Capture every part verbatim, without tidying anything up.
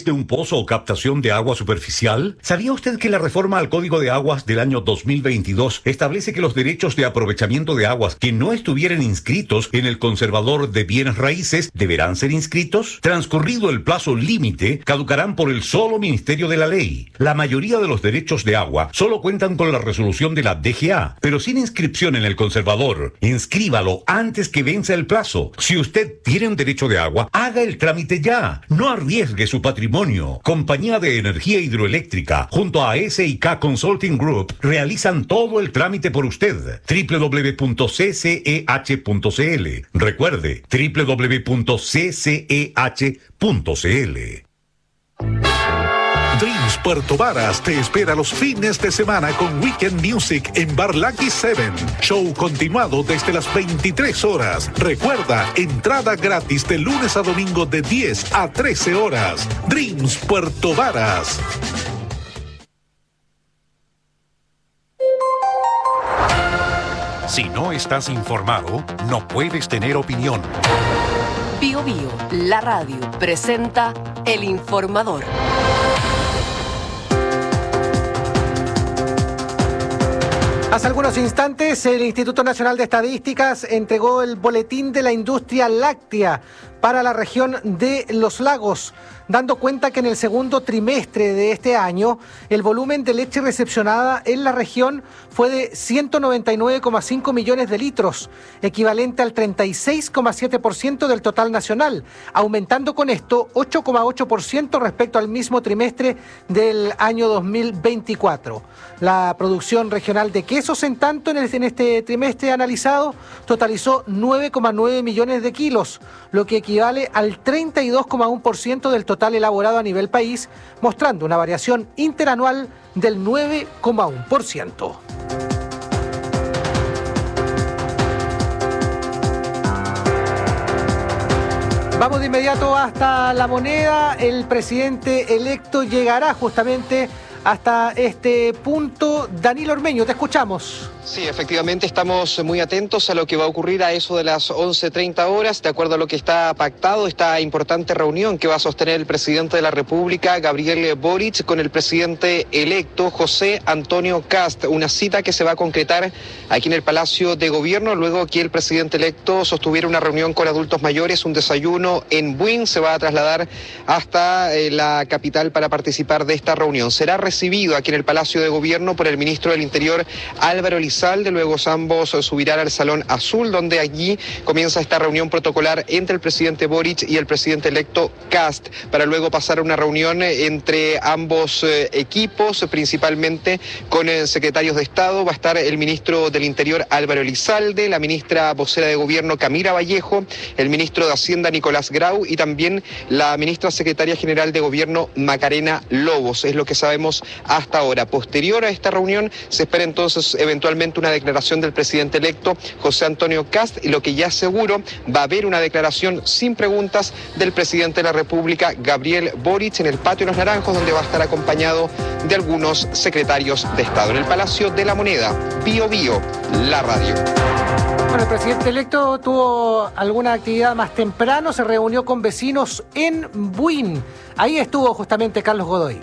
través de un pozo o captación de agua superficial? ¿Sabía usted que la reforma al Código de Aguas del año dos mil veintidós establece que los derechos de aprovechamiento de aguas que no estuvieran inscritos en el conservador de bienes raíces deberán ser inscritos? Transcurrido el plazo límite, caducarán por el solo Ministerio de la Ley. La mayoría de los derechos de agua solo cuentan con la resolución de la D G A, pero sin inscripción en el conservador. Inscríbalo antes que venza el plazo. Si usted tiene un derecho de agua, haga el trámite ya. No arriesgue su patrimonio. Compañía de Energía Hidroeléctrica, junto a S I K Consulting Group, realizan todo el trámite por usted. doble u doble u doble u punto c c e h punto c l. Recuerde, doble u doble u doble u punto c c e h punto c l. Dreams Puerto Varas te espera los fines de semana con Weekend Music en Bar Lucky Seven. Show continuado desde las veintitrés horas. Recuerda, entrada gratis de lunes a domingo de diez a trece horas. Dreams Puerto Varas. Si no estás informado, no puedes tener opinión. Bio Bio, la radio, presenta El Informador. Hace algunos instantes, el Instituto Nacional de Estadísticas entregó el boletín de la industria láctea para la región de Los Lagos, dando cuenta que en el segundo trimestre de este año el volumen de leche recepcionada en la región fue de ciento noventa y nueve coma cinco millones de litros, equivalente al treinta y seis coma siete por ciento del total nacional, aumentando con esto ocho coma ocho por ciento respecto al mismo trimestre del año dos mil veinticuatro. La producción regional de quesos, en tanto, en, el, en este trimestre analizado, totalizó nueve coma nueve millones de kilos, lo que equivale al treinta y dos coma uno por ciento del total elaborado a nivel país, mostrando una variación interanual del nueve coma uno por ciento. Vamos de inmediato hasta La Moneda. El presidente electo llegará justamente hasta este punto. Danilo Ormeño, te escuchamos. Sí, efectivamente estamos muy atentos a lo que va a ocurrir a eso de las once treinta horas. De acuerdo a lo que está pactado, esta importante reunión que va a sostener el presidente de la República, Gabriel Boric, con el presidente electo, José Antonio Kast. Una cita que se va a concretar aquí en el Palacio de Gobierno, luego que el presidente electo sostuviera una reunión con adultos mayores, un desayuno en Buin. Se va a trasladar hasta eh, la capital para participar de esta reunión. Será recibido aquí en el Palacio de Gobierno por el ministro del Interior, Álvaro Elizalde. Luego ambos subirán al Salón Azul, donde allí comienza esta reunión protocolar entre el presidente Boric y el presidente electo Kast, para luego pasar a una reunión entre ambos eh, equipos, principalmente con eh, secretarios de Estado. Va a estar el ministro del Interior, Álvaro Elizalde, la ministra vocera de Gobierno, Camila Vallejo, el ministro de Hacienda, Nicolás Grau, y también la ministra secretaria general de Gobierno, Macarena Lobos. Es lo que sabemos hasta ahora. Posterior a esta reunión, se espera entonces eventualmente una declaración del presidente electo, José Antonio Kast, y lo que ya seguro va a haber una declaración sin preguntas del presidente de la República, Gabriel Boric, en el Patio de los Naranjos, donde va a estar acompañado de algunos secretarios de Estado. En el Palacio de la Moneda, Bio Bio, la radio. Bueno, el presidente electo tuvo alguna actividad más temprano, se reunió con vecinos en Buin. Ahí estuvo justamente Carlos Godoy.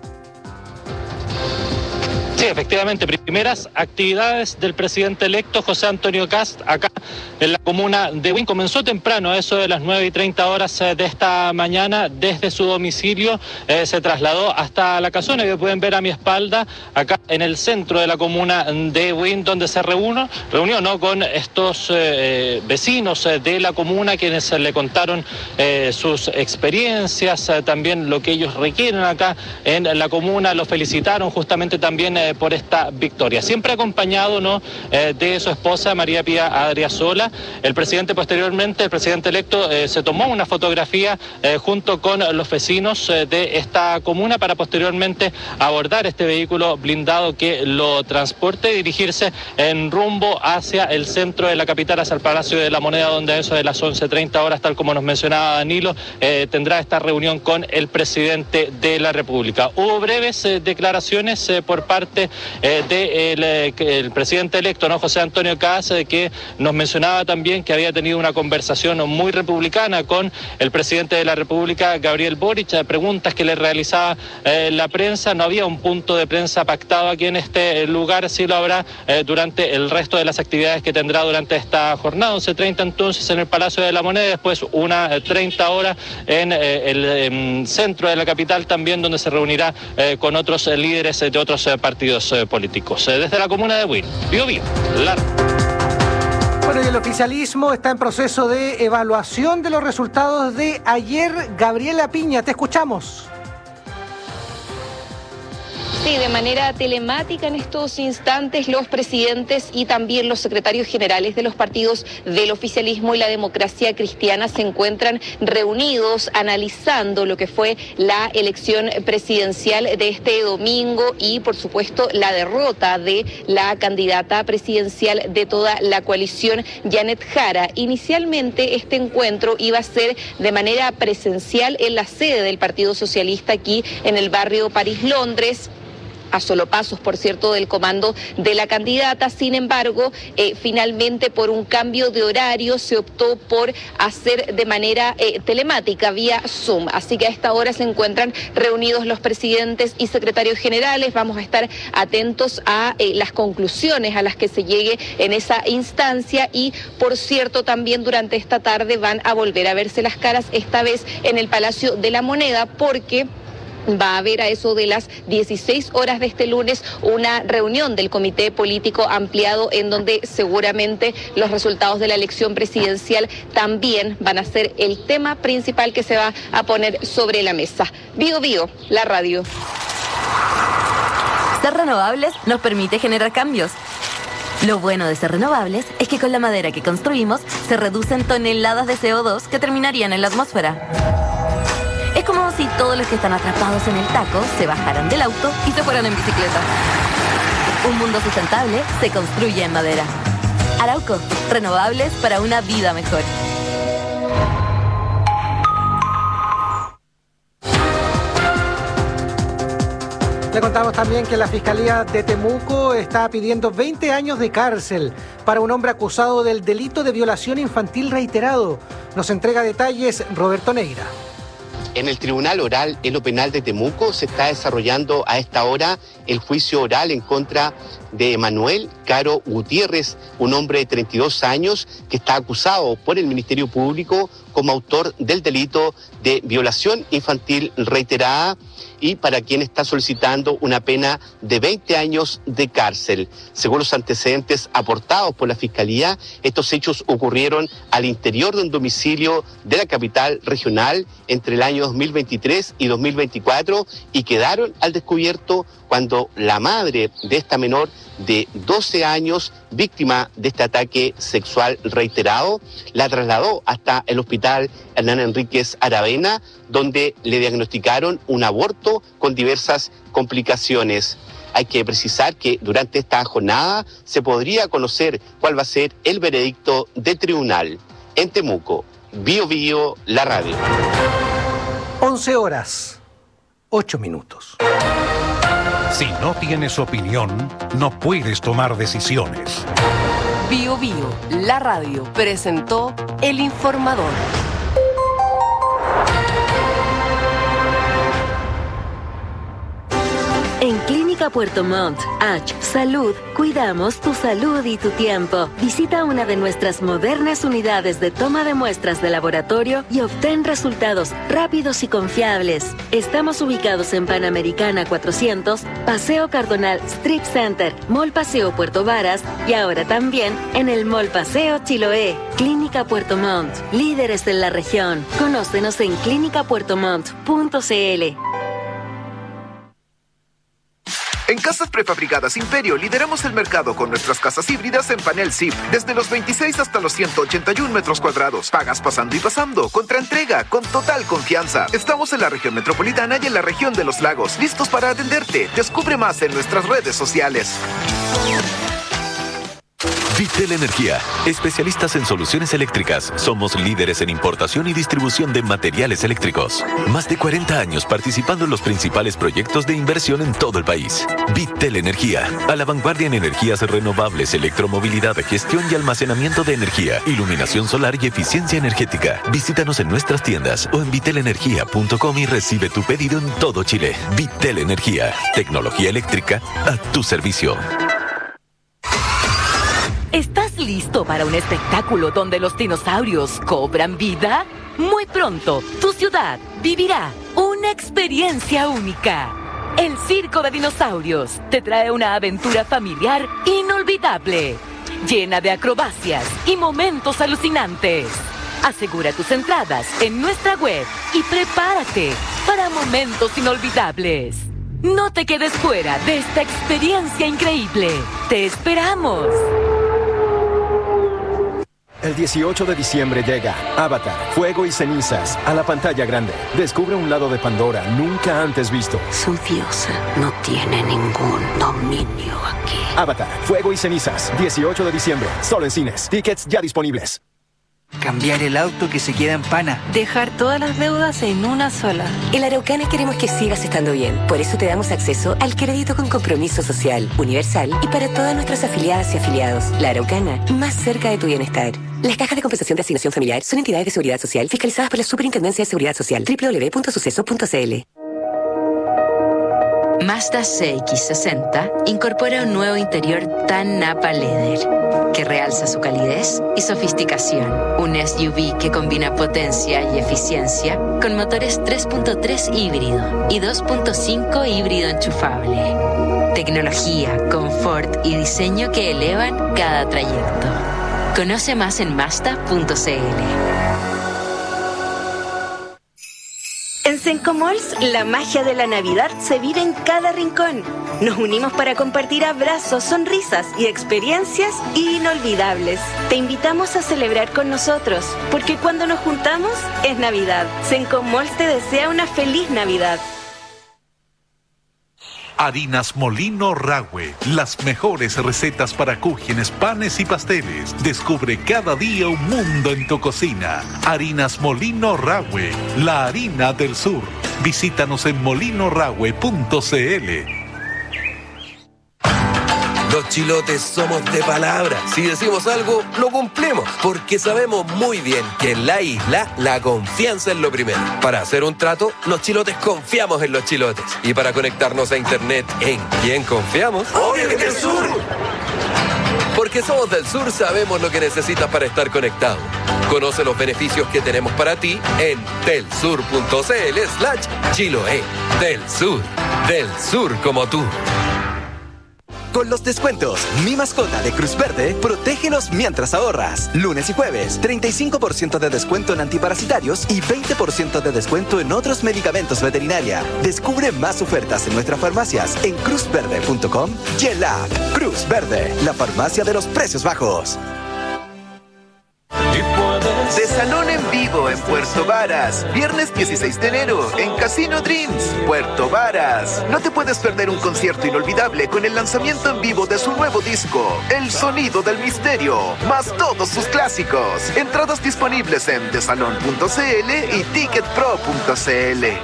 Sí, efectivamente, primeras actividades del presidente electo José Antonio Kast acá en la comuna de Buin. Comenzó temprano, a eso de las nueve y treinta horas de esta mañana, desde su domicilio eh, se trasladó hasta la casona que pueden ver a mi espalda, acá en el centro de la comuna de Buin, donde se reunió, reunió ¿no? con estos eh, vecinos de la comuna, quienes le contaron eh, sus experiencias, eh, también lo que ellos requieren acá en la comuna. Lo felicitaron justamente también eh, por esta victoria. Siempre acompañado ¿no? eh, de su esposa, María Pía Adriasola. El presidente posteriormente, el presidente electo, eh, se tomó una fotografía eh, junto con los vecinos eh, de esta comuna para posteriormente abordar este vehículo blindado que lo transporte y dirigirse en rumbo hacia el centro de la capital, hacia el Palacio de la Moneda, donde a eso de las once treinta horas, tal como nos mencionaba Danilo, eh, tendrá esta reunión con el presidente de la República. Hubo breves eh, declaraciones eh, por parte eh, del eh, el presidente electo, ¿no? José Antonio Kast, eh, que nos mencionaba también que había tenido una conversación muy republicana con el presidente de la República, Gabriel Boric. Eh, preguntas que le realizaba eh, la prensa. No había un punto de prensa pactado aquí en este lugar, sí lo habrá eh, durante el resto de las actividades que tendrá durante esta jornada. once treinta entonces en el Palacio de la Moneda, después una treinta horas en eh, el eh, centro de la capital también, donde se reunirá eh, con otros eh, líderes de otros eh, partidos eh, políticos. Eh, desde la comuna de Buin, Bío Bío, la... Bueno, y el oficialismo está en proceso de evaluación de los resultados de ayer. Gabriela Piña, te escuchamos. Sí, de manera telemática en estos instantes los presidentes y también los secretarios generales de los partidos del oficialismo y la democracia cristiana se encuentran reunidos analizando lo que fue la elección presidencial de este domingo y por supuesto la derrota de la candidata presidencial de toda la coalición, Janet Jara. Inicialmente este encuentro iba a ser de manera presencial en la sede del Partido Socialista aquí en el barrio París, Londres, a solo pasos, por cierto, del comando de la candidata. Sin embargo, eh, finalmente por un cambio de horario se optó por hacer de manera eh, telemática, vía Zoom. Así que a esta hora se encuentran reunidos los presidentes y secretarios generales. Vamos a estar atentos a eh, las conclusiones a las que se llegue en esa instancia y, por cierto, también durante esta tarde van a volver a verse las caras, esta vez en el Palacio de la Moneda, porque va a haber a eso de las dieciséis horas de este lunes una reunión del Comité Político Ampliado en donde seguramente los resultados de la elección presidencial también van a ser el tema principal que se va a poner sobre la mesa. Bío Bío, la radio. Ser renovables nos permite generar cambios. Lo bueno de ser renovables es que con la madera que construimos se reducen toneladas de C O dos que terminarían en la atmósfera. Es como si todos los que están atrapados en el taco se bajaran del auto y se fueran en bicicleta. Un mundo sustentable se construye en madera. Arauco, renovables para una vida mejor. Le contamos también que la Fiscalía de Temuco está pidiendo veinte años de cárcel para un hombre acusado del delito de violación infantil reiterado. Nos entrega detalles Roberto Neira. En el Tribunal Oral en lo Penal de Temuco se está desarrollando a esta hora el juicio oral en contra de Manuel Caro Gutiérrez, un hombre de treinta y dos años que está acusado por el Ministerio Público como autor del delito de violación infantil reiterada y para quien está solicitando una pena de veinte años de cárcel. Según los antecedentes aportados por la Fiscalía, estos hechos ocurrieron al interior de un domicilio de la capital regional entre el año dos mil veintitrés y dos mil veinticuatro y quedaron al descubierto cuando la madre de esta menor de doce años, víctima de este ataque sexual reiterado, la trasladó hasta el hospital Hernán Enríquez Aravena, donde le diagnosticaron un aborto con diversas complicaciones. Hay que precisar que durante esta jornada se podría conocer cuál va a ser el veredicto del tribunal. En Temuco, Bío Bío, la radio. once horas, ocho minutos. Si no tienes opinión, no puedes tomar decisiones. Bío Bío, la radio, presentó El Informador. En Clínica Puerto Montt, H. Salud, cuidamos tu salud y tu tiempo. Visita una de nuestras modernas unidades de toma de muestras de laboratorio y obtén resultados rápidos y confiables. Estamos ubicados en Panamericana cuatrocientos, Paseo Cardonal Strip Center, Mall Paseo Puerto Varas y ahora también en el Mall Paseo Chiloé. Clínica Puerto Montt, líderes en la región. Conócenos en clínica puerto montt punto c l. En Casas Prefabricadas Imperio lideramos el mercado con nuestras casas híbridas en panel S I P, desde los veintiséis hasta los ciento ochenta y uno metros cuadrados. Pagas pasando y pasando, contra entrega, con total confianza. Estamos en la región metropolitana y en la región de los lagos, listos para atenderte. Descubre más en nuestras redes sociales. Vitel Energía, especialistas en soluciones eléctricas. Somos líderes en importación y distribución de materiales eléctricos. Más de cuarenta años participando en los principales proyectos de inversión en todo el país. Vitel Energía, a la vanguardia en energías renovables, electromovilidad, gestión y almacenamiento de energía, iluminación solar y eficiencia energética. Visítanos en nuestras tiendas o en vitel energía punto com y recibe tu pedido en todo Chile. Vitel Energía, tecnología eléctrica a tu servicio. ¿Estás listo para un espectáculo donde los dinosaurios cobran vida? Muy pronto, tu ciudad vivirá una experiencia única. El Circo de Dinosaurios te trae una aventura familiar inolvidable, llena de acrobacias y momentos alucinantes. Asegura tus entradas en nuestra web y prepárate para momentos inolvidables. No te quedes fuera de esta experiencia increíble. ¡Te esperamos! El dieciocho de diciembre llega Avatar, Fuego y Cenizas a la pantalla grande. Descubre un lado de Pandora nunca antes visto. Su diosa no tiene ningún dominio aquí. Avatar, Fuego y Cenizas, dieciocho de diciembre, solo en cines. Tickets ya disponibles. Cambiar el auto que se queda en pana. Dejar todas las deudas en una sola. En la Araucana queremos que sigas estando bien. Por eso te damos acceso al crédito con compromiso social, universal y para todas nuestras afiliadas y afiliados. La Araucana, más cerca de tu bienestar. Las cajas de compensación de asignación familiar son entidades de seguridad social fiscalizadas por la Superintendencia de Seguridad Social. doble u doble u doble u punto suceso punto c l. Mazda C X sesenta incorpora un nuevo interior tan Napa Leather que realza su calidez y sofisticación. Un S U V que combina potencia y eficiencia con motores tres punto tres híbrido y dos punto cinco híbrido enchufable. Tecnología, confort y diseño que elevan cada trayecto. Conoce más en mazda punto c l. En Sencomalls, la magia de la Navidad se vive en cada rincón. Nos unimos para compartir abrazos, sonrisas y experiencias inolvidables. Te invitamos a celebrar con nosotros, porque cuando nos juntamos es Navidad. Sencomalls te desea una feliz Navidad. Harinas Molino Rahue, las mejores recetas para cúgenes, panes y pasteles. Descubre cada día un mundo en tu cocina. Harinas Molino Rahue, la harina del sur. Visítanos en molino rahue punto c l. Los chilotes somos de palabra. Si decimos algo, lo cumplimos. Porque sabemos muy bien que en la isla la confianza es lo primero. Para hacer un trato, los chilotes confiamos en los chilotes. Y para conectarnos a internet, ¿en quién confiamos? ¡Obvio que en el sur! Porque somos del sur, sabemos lo que necesitas para estar conectado. Conoce los beneficios que tenemos para ti en telsur punto c l slash chiloe. Del sur, del sur como tú. Con los descuentos, mi mascota de Cruz Verde, protégelos mientras ahorras. Lunes y jueves, treinta y cinco por ciento de descuento en antiparasitarios y veinte por ciento de descuento en otros medicamentos veterinaria. Descubre más ofertas en nuestras farmacias en cruz verde punto com y en la app Cruz Verde, la farmacia de los precios bajos. De Salón en Vivo en Puerto Varas, viernes dieciséis de enero en Casino Dreams, Puerto Varas. No te puedes perder un concierto inolvidable con el lanzamiento en vivo de su nuevo disco, El Sonido del Misterio, más todos sus clásicos. Entradas disponibles en desalon punto c l y ticket pro punto c l.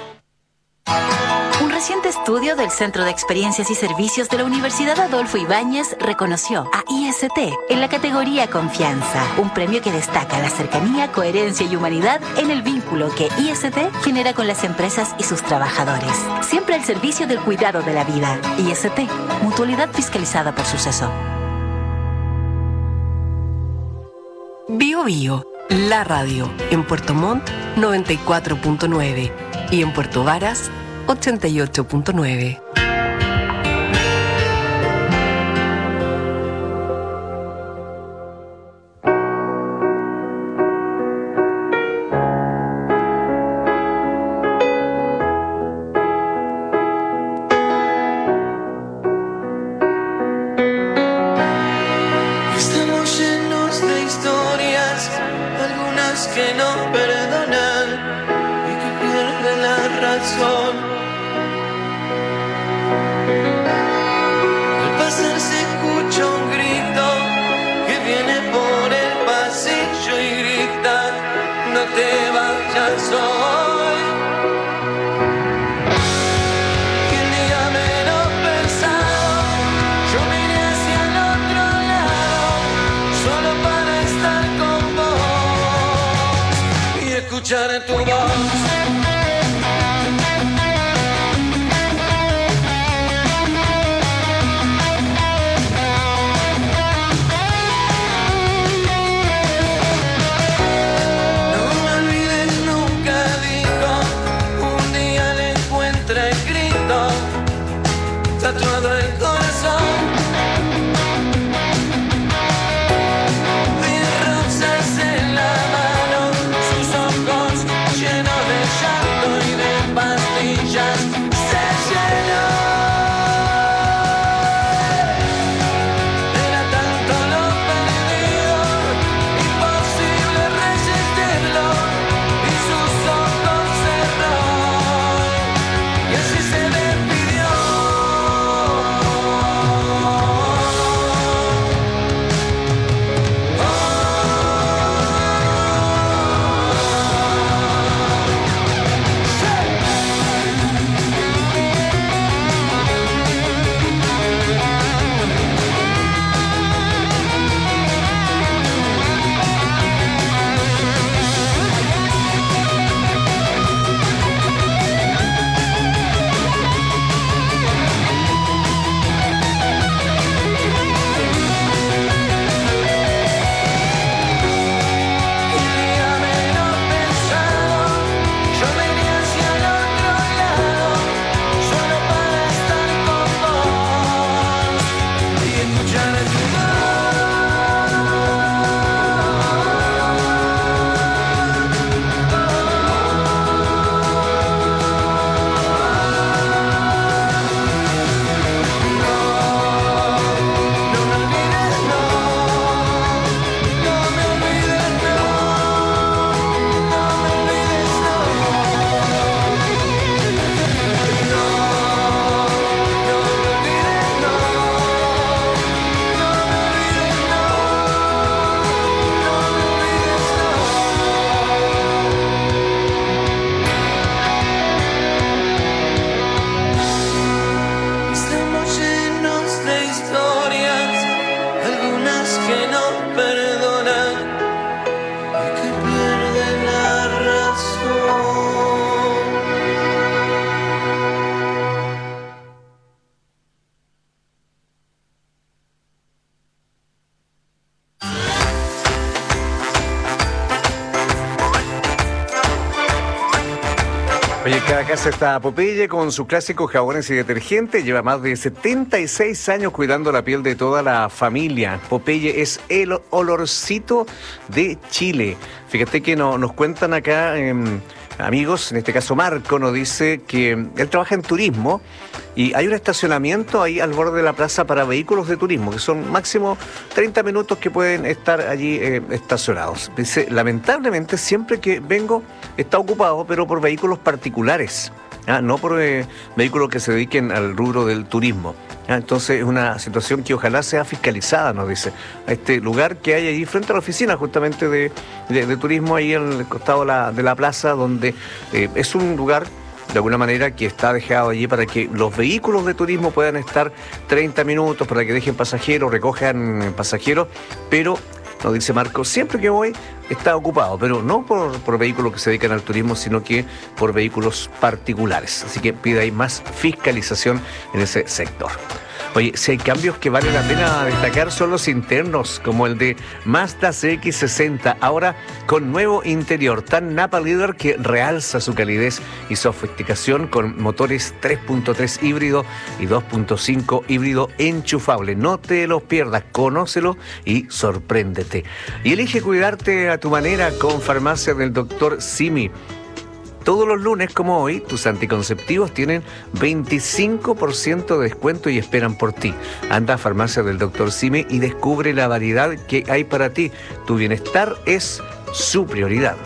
Un reciente estudio del Centro de Experiencias y Servicios de la Universidad Adolfo Ibáñez reconoció a I S T en la categoría Confianza, un premio que destaca la cercanía, coherencia y humanidad en el vínculo que I S T genera con las empresas y sus trabajadores. Siempre al servicio del cuidado de la vida. I S T, mutualidad fiscalizada por Suceso. Bio Bio, la radio, en Puerto Montt noventa y cuatro punto nueve y en Puerto Varas ochenta y ocho punto nueve. Estamos llenos de historias, algunas que no perdonan y que pierden la razón. Al pasar se escucha un grito soy. Y el día menos pensado, yo me iré hacia el otro lado, solo para estar con vos y escuchar tu voz. Tatuado el corazón de rosas en la mano, sus ojos llenos de llanto y de pastillas se llenó. Era tanto lo perdido, imposible resistirlo, y sus ojos cerró y así se despidió. Estamos llenos de historias, algunas que no perdonan y que pierden la razón. Oye, cada casa está Popeye con sus clásicos jabones y detergentes. Lleva más de setenta y seis años cuidando la piel de toda la familia. Popeye es el olorcito de Chile. Fíjate que no, nos cuentan acá, eh, amigos, en este caso Marco, nos dice que él trabaja en turismo y hay un estacionamiento ahí al borde de la plaza para vehículos de turismo, que son máximo treinta minutos que pueden estar allí eh, estacionados. Dice, lamentablemente siempre que vengo está ocupado, pero por vehículos particulares, ¿ah? No por eh, vehículos que se dediquen al rubro del turismo. ¿Ah? Entonces es una situación que ojalá sea fiscalizada, nos dice. A este lugar que hay allí frente a la oficina justamente de, de, de turismo, ahí al costado de la, de la plaza, donde eh, es un lugar de alguna manera que está dejado allí para que los vehículos de turismo puedan estar treinta minutos, para que dejen pasajeros, recojan pasajeros, pero nos dice Marco, siempre que voy está ocupado, pero no por, por vehículos que se dedican al turismo, sino que por vehículos particulares. Así que pide ahí más fiscalización en ese sector. Oye, si hay cambios que vale la pena destacar son los internos, como el de Mazda C X sesenta, ahora con nuevo interior tan Napa Leather que realza su calidez y sofisticación con motores tres punto tres híbrido y dos punto cinco híbrido enchufable. No te los pierdas, conócelo y sorpréndete. Y elige cuidarte a tu manera con Farmacia del doctor Simi. Todos los lunes, como hoy, tus anticonceptivos tienen veinticinco por ciento de descuento y esperan por ti. Anda a Farmacia del doctor Simi y descubre la variedad que hay para ti. Tu bienestar es su prioridad.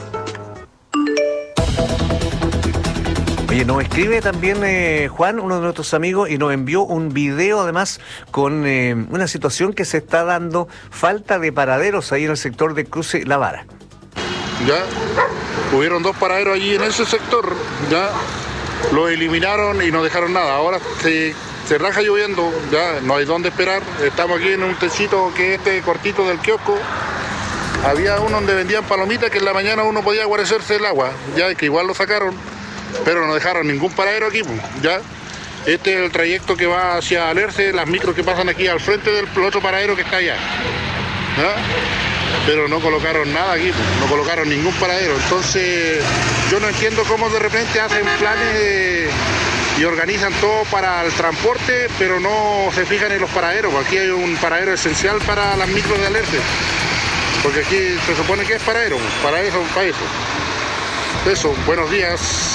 Oye, nos escribe también eh, Juan, uno de nuestros amigos, y nos envió un video además con eh, una situación que se está dando, falta de paraderos ahí en el sector de Cruce La Vara. ¿Ya? hubieron dos paraderos allí en ese sector, ya lo eliminaron y no dejaron nada. Ahora se, se raja lloviendo, ya no hay dónde esperar. Estamos aquí en un techito que es este cortito del kiosco. Había uno donde vendían palomitas que en la mañana uno podía guarecerse el agua, ya que igual lo sacaron, pero no dejaron ningún paradero aquí, ya. Este es el trayecto que va hacia Alerce, las micros que pasan aquí al frente del otro paradero que está allá, ¿ya? Pero no colocaron nada aquí, no colocaron ningún paradero. Entonces yo no entiendo cómo de repente hacen planes de, y organizan todo para el transporte, pero no se fijan en los paraderos. Aquí hay un paradero esencial para las micros de Alerce, porque aquí se supone que es paradero, para eso, para eso. Eso, buenos días.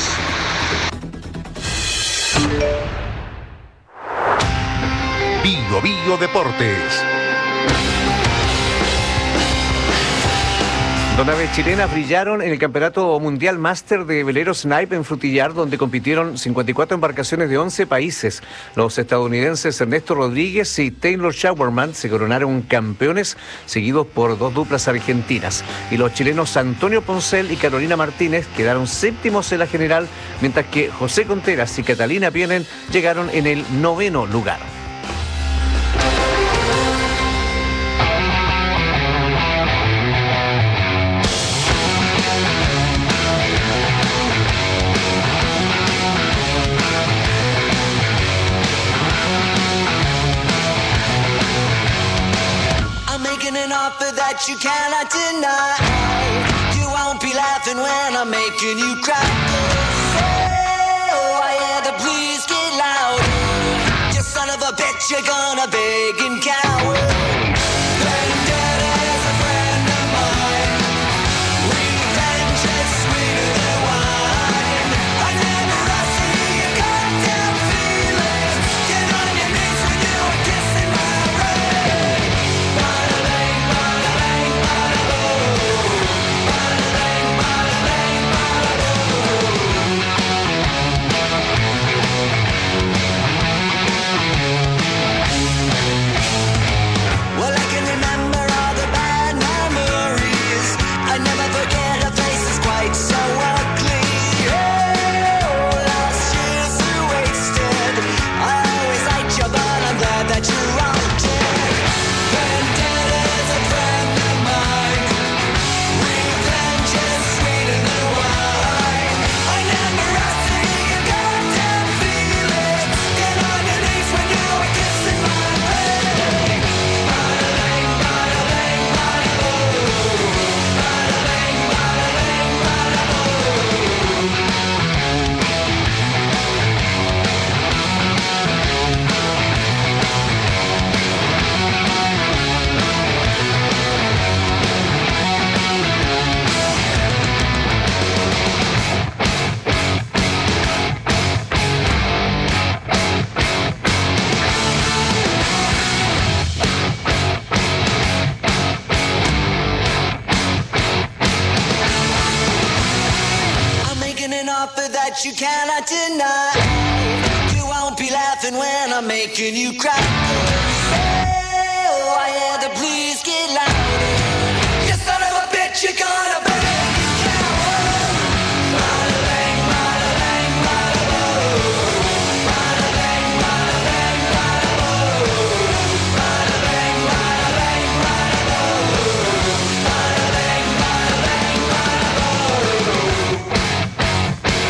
Bio Bio Deportes. Dos naves chilenas brillaron en el Campeonato Mundial Máster de Velero Snipe en Frutillar, donde compitieron cincuenta y cuatro embarcaciones de once países. Los estadounidenses Ernesto Rodríguez y Taylor Schauerman se coronaron campeones, seguidos por dos duplas argentinas. Y los chilenos Antonio Poncel y Carolina Martínez quedaron séptimos en la general, mientras que José Contreras y Catalina Pienen llegaron en el noveno lugar. That you cannot deny. You won't be laughing when I'm making you cry. Oh, I hear the please get loud. You son of a bitch, you're gonna beg and cower. Vendetta is a friend of mine. Revenge is sweeter than wine. I never asked for your goddamn feelings. Get on your knees when you were kissing my ring. Bada-bing, bada-bing, bada-boom. Bada-bing, bada-bing, bada-boom. Well, I can remember all the bad memories. I never forget a face that's quite so ugly. Oh, last year's are wasted. I always liked you, but I'm glad that you're haunted. Vendetta is a friend of mine. Revenge is sweeter than wine. I never asked for your goddamn feelings. Get on your knees when you were kissing my ring. Bada-bing, bada-bing, bada-boom. Bada-bing, bada-bing, bada-boom. I'm making an offer that you cannot deny. You won't be laughing when I'm making you cry. Oh, I hear the please get louder. You son of a bitch, you're gonna beg and cower. Bada-bing, bada-bing, bada-boom. Bada-bing, bada-bing, bada-boom. Bada-bing, bada-bing, bada-boom. Bada-bing, bada-bing, bada-boom.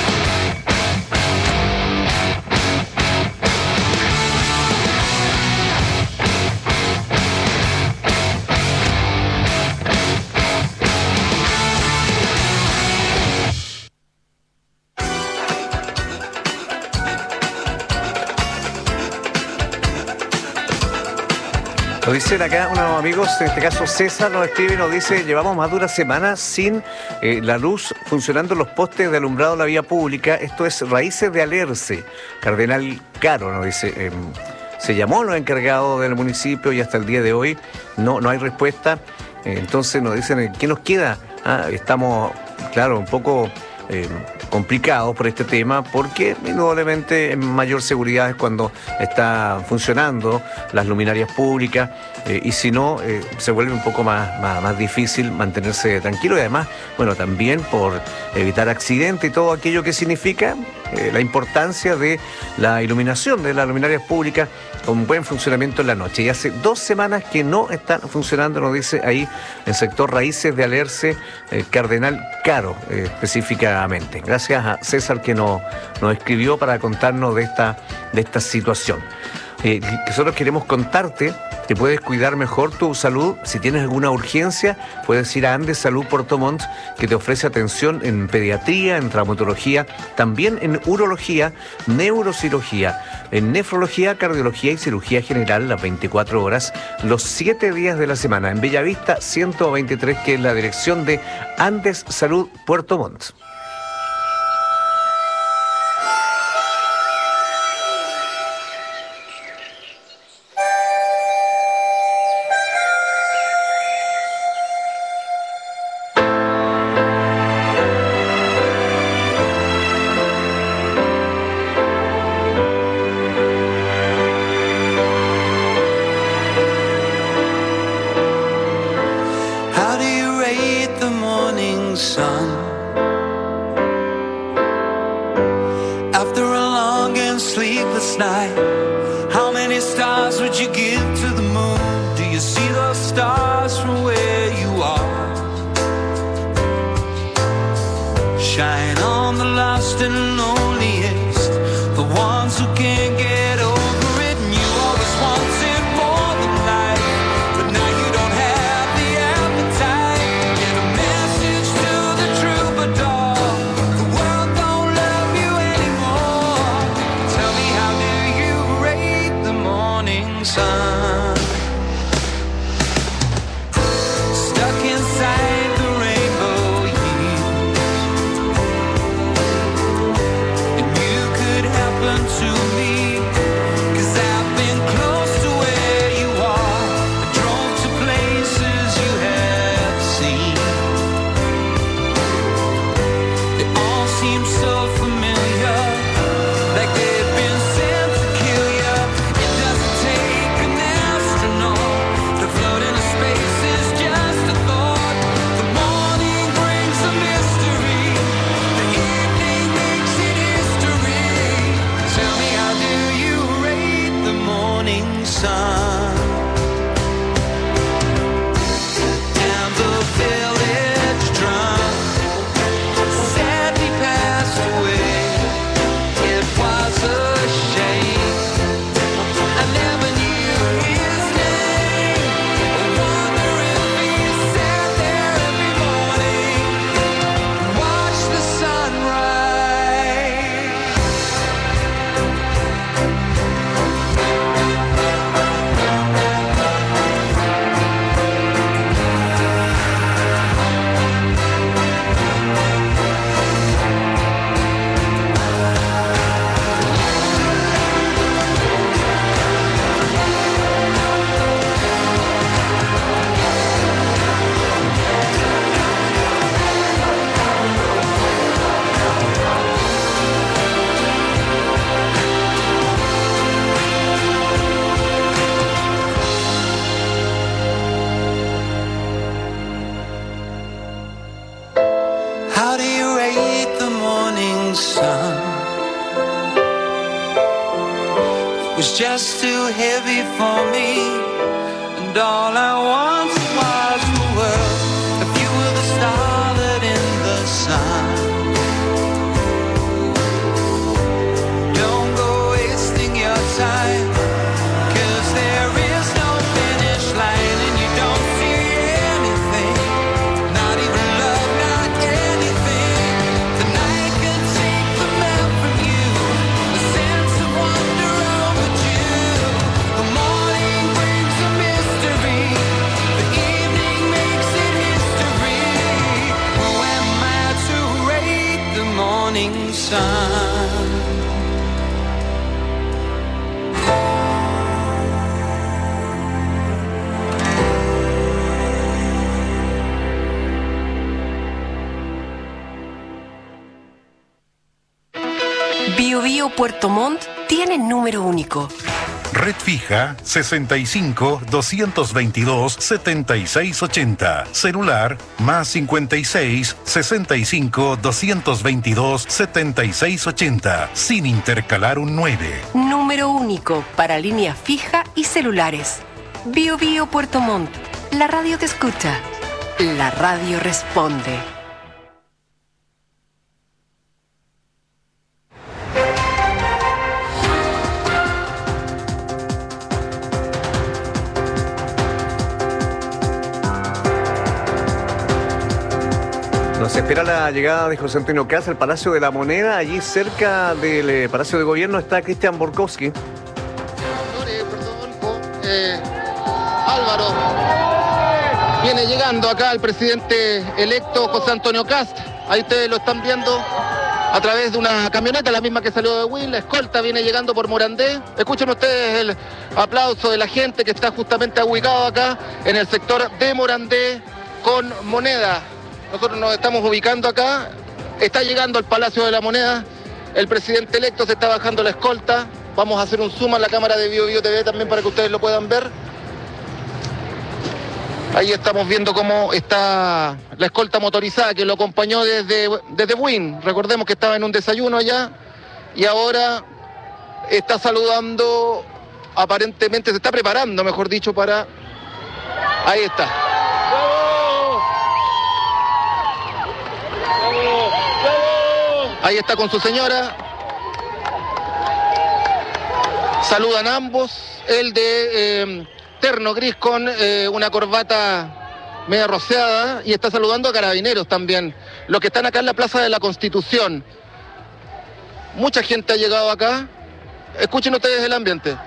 Nos dicen acá unos amigos, en este caso César nos escribe y nos dice: llevamos más de una semana sin eh, la luz funcionando en los postes de alumbrado de la vía pública. Esto es Raíces de Alerce. Cardenal Caro nos dice, eh, se llamó a los encargados del municipio y hasta el día de hoy no, no hay respuesta. Eh, entonces nos dicen, ¿qué nos queda? Ah, estamos, claro, un poco eh, complicados por este tema, porque indudablemente en mayor seguridad es cuando está funcionando las luminarias públicas, eh, y si no, eh, se vuelve un poco más, más, más difícil mantenerse tranquilo, y además, bueno, también por evitar accidentes y todo aquello que significa eh, la importancia de la iluminación de las luminarias públicas con buen funcionamiento en la noche. Y hace dos semanas que no están funcionando, nos dice ahí el sector Raíces de Alerce, eh, Cardenal Caro, eh, específicamente. Gracias a César que nos, nos escribió para contarnos de esta, de esta situación. Eh, nosotros queremos contarte que puedes cuidar mejor tu salud. Si tienes alguna urgencia, puedes ir a Andes Salud Puerto Montt, que te ofrece atención en pediatría, en traumatología, también en urología, neurocirugía, en nefrología, cardiología y cirugía general las veinticuatro horas, los siete días de la semana. En Bellavista ciento veintitrés, que es la dirección de Andes Salud Puerto Montt. How do you rate the morning sun? After a long and sleepless night, how many stars would you give to the moon? Do you see those stars from where you are? Shine on the lost and loneliest, the ones who can't get over it. And you always wanted more than life, but now you don't have the appetite. Get a message to the troubadour, the world don't love you anymore. Tell me, how do you rate the morning sun? Stuck inside the rainbow years, and you could happen to me, 'cause I've been close to where you are. I drove to places you have seen. They all seem so familiar, like they've been sent to kill you. It doesn't take an astronaut to float into space, is just a thought. The morning brings a mystery, the evening makes it history. Tell me, how do you rate the morning sun? And the village drum sadly passed away. It was a shame, I never knew his name. I wonder if he sat there every morning and watched the sunrise. How do you rate the morning sun? It was just too heavy for me, and all I wanted was the world. If you were the starlet in the sun, don't go wasting your time, 'cause there is no finish line, and you don't see anything, not even love, not anything. The night can take the man from you, a sense of wonder overdue. The morning brings a mystery, Puerto Montt tiene número único. Red fija sesenta y cinco, doscientos veintidós, setenta y seis ochenta. Celular más cincuenta y seis, sesenta y cinco, doscientos veintidós, setenta y seis ochenta. Sin intercalar un nueve. Número único para línea fija y celulares. Bio Bio Puerto Montt. La radio te escucha. La radio responde. Nos espera la llegada de José Antonio Kast al Palacio de la Moneda. Allí cerca del eh, Palacio de Gobierno está Cristian Borkowski. Eh, Álvaro, viene llegando acá el presidente electo José Antonio Kast. Ahí ustedes lo están viendo a través de una camioneta, la misma que salió de Wynn. La escolta viene llegando por Morandé. Escuchen ustedes el aplauso de la gente que está justamente ubicado acá en el sector de Morandé con Moneda. Nosotros nos estamos ubicando acá. Está llegando al Palacio de la Moneda. El presidente electo, se está bajando la escolta. Vamos a hacer un zoom a la cámara de Bio Bio T V también para que ustedes lo puedan ver. Ahí estamos viendo cómo está la escolta motorizada que lo acompañó desde, desde Wynn. Recordemos que estaba en un desayuno allá y ahora está saludando, aparentemente se está preparando, mejor dicho, para... Ahí está. Ahí está con su señora. Saludan ambos. El de eh, terno gris con eh, una corbata media rociada. Y está saludando a carabineros también. Los que están acá en la Plaza de la Constitución. Mucha gente ha llegado acá. Escuchen ustedes el ambiente.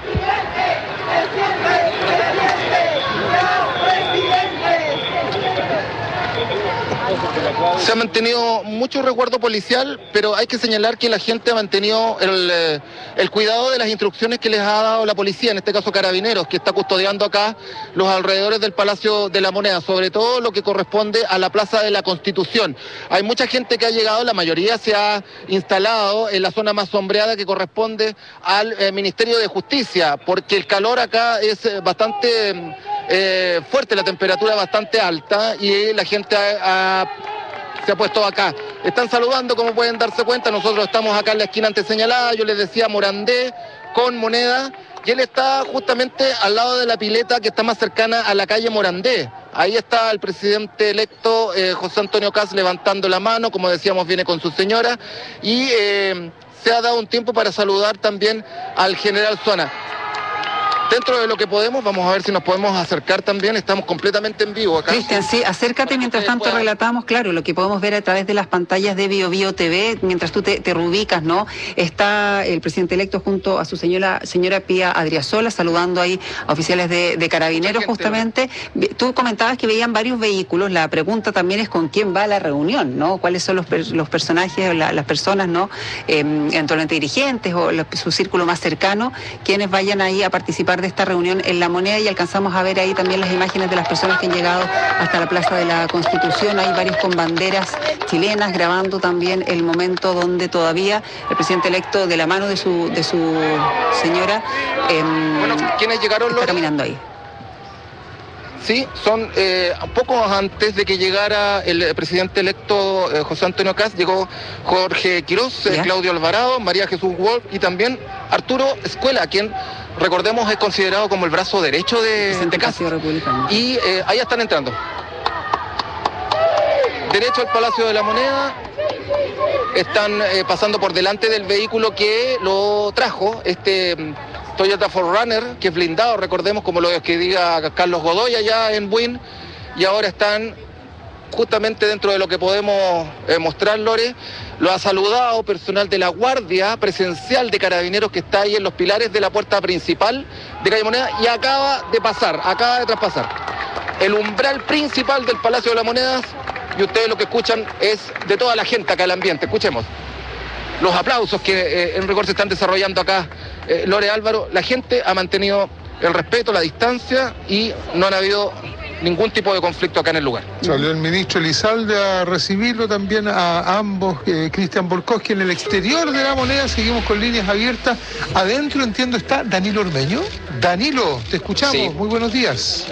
Se ha mantenido mucho resguardo policial, pero hay que señalar que la gente ha mantenido el, eh, el cuidado de las instrucciones que les ha dado la policía, en este caso Carabineros, que está custodiando acá los alrededores del Palacio de la Moneda, sobre todo lo que corresponde a la Plaza de la Constitución. Hay mucha gente que ha llegado, la mayoría se ha instalado en la zona más sombreada que corresponde al eh, Ministerio de Justicia, porque el calor acá es eh, bastante eh, fuerte, la temperatura bastante alta y la gente ha... ha se ha puesto acá. Están saludando, como pueden darse cuenta. Nosotros estamos acá en la esquina antes señalada. Yo les decía Morandé con Moneda. Y él está justamente al lado de la pileta que está más cercana a la calle Morandé. Ahí está el presidente electo eh, José Antonio Kast levantando la mano. Como decíamos, viene con su señora. Y eh, se ha dado un tiempo para saludar también al general Zuana. Dentro de lo que podemos, vamos a ver si nos podemos acercar también. Estamos completamente en vivo acá. Cristian, sí, acércate mientras tanto puedan... relatamos, claro, lo que podemos ver a través de las pantallas de Bio Bio T V, mientras tú te, te reubicas, ¿no? Está el presidente electo junto a su señora, señora Pía Adriasola, saludando ahí a oficiales de, de Carabineros, justamente. Tú comentabas que veían varios vehículos. La pregunta también es con quién va a la reunión, ¿no? ¿Cuáles son los, los personajes, la, las personas, ¿no? Eh, eventualmente dirigentes o los, su círculo más cercano, quienes vayan ahí a participar de esta reunión en La Moneda. Y alcanzamos a ver ahí también las imágenes de las personas que han llegado hasta la Plaza de la Constitución. Hay varios con banderas chilenas grabando también el momento donde todavía el presidente electo, de la mano de su de su señora, eh, bueno, ¿quiénes llegaron? Está caminando ahí. Sí, son eh, poco antes de que llegara el presidente electo eh, José Antonio Kast, llegó Jorge Quirós, eh, Claudio Alvarado, María Jesús Wolf y también Arturo Escuela, quien, recordemos, es considerado como el brazo derecho de, de Kast. Y eh, ahí están entrando. Derecho al Palacio de la Moneda. Están eh, pasando por delante del vehículo que lo trajo, este... Toyota cuatro runner, que es blindado, recordemos, como lo que diga Carlos Godoy allá en Wynn, y ahora están justamente dentro de lo que podemos eh, mostrar, Lore. Lo ha saludado personal de la Guardia Presencial de Carabineros que está ahí en los pilares de la puerta principal de Calle Moneda y acaba de pasar, acaba de traspasar el umbral principal del Palacio de las Monedas, y ustedes lo que escuchan es de toda la gente acá, el ambiente. Escuchemos los aplausos que eh, en rigor se están desarrollando acá. Eh, Lore, Álvaro, la gente ha mantenido el respeto, la distancia y no han habido ningún tipo de conflicto acá en el lugar. Salió el ministro Elizalde a recibirlo, también a ambos, eh, Cristian Borkowski. En el exterior de la Moneda seguimos con líneas abiertas. Adentro, entiendo, está Danilo Ormeño. Danilo, te escuchamos. Sí. Muy buenos días.